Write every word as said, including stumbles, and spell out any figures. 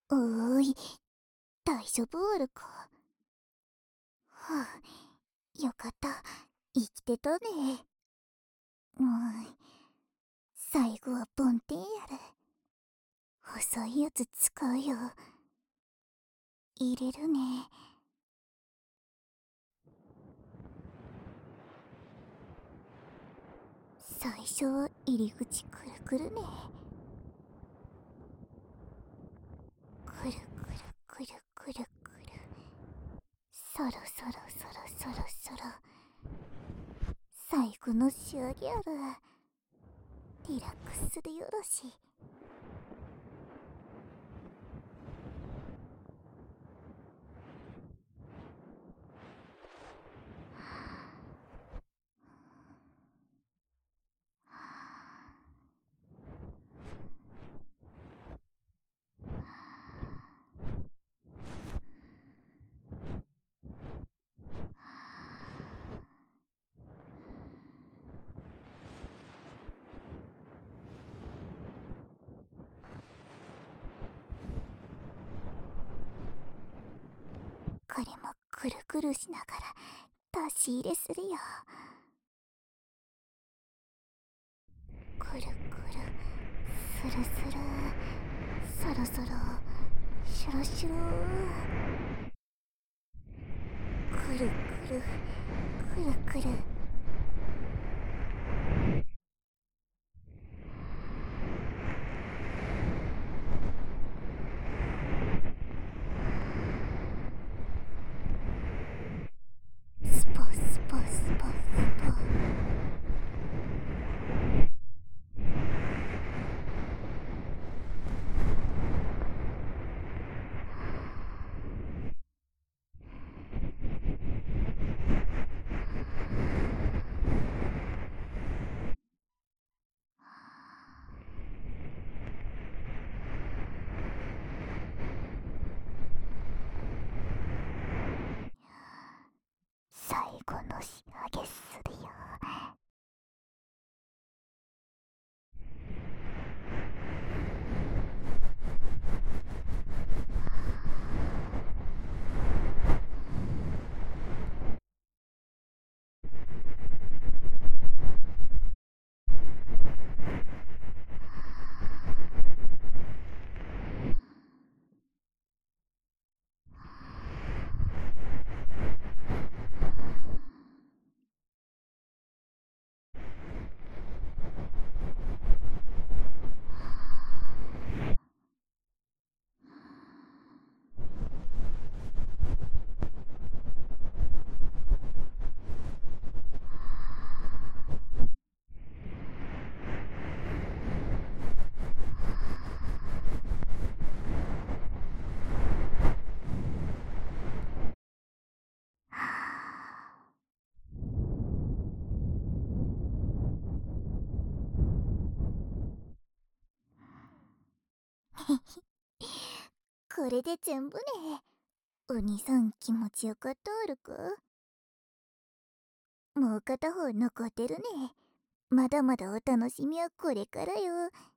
おーい、大丈夫おるか。はあ、よかった。生きてたね。うん。最後は梵天やる。細いやつ使うよ。入れるね。最初は入り口くるくるね。くるくるくるくるくる。そろそろそろそろそろ。最後の仕上げやる。リラックスでよろしい。これもくるくるしながら出し入れするよ。くるくる、スルスル、そろそろシュルシュル、くるくるくるくる。スポスポスポスポ。最後の仕上げするよ。これで全部ね。お兄さん気持ちよかったおるか。もう片方残ってるね。まだまだお楽しみはこれからよ。